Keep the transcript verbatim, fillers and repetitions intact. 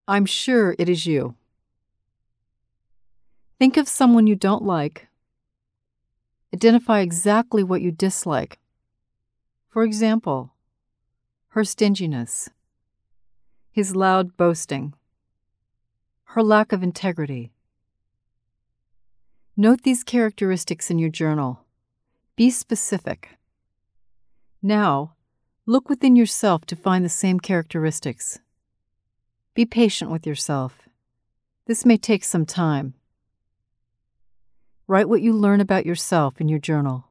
I'm sure it is you. Think of someone you don't like. Identify exactly what you dislike. For example, her stinginess, his loud boasting, her lack of integrity. Note these characteristics in your journal. Be specific. Now, look within yourself to find the same characteristics. Be patient with yourself. This may take some time. Write what you learn about yourself in your journal.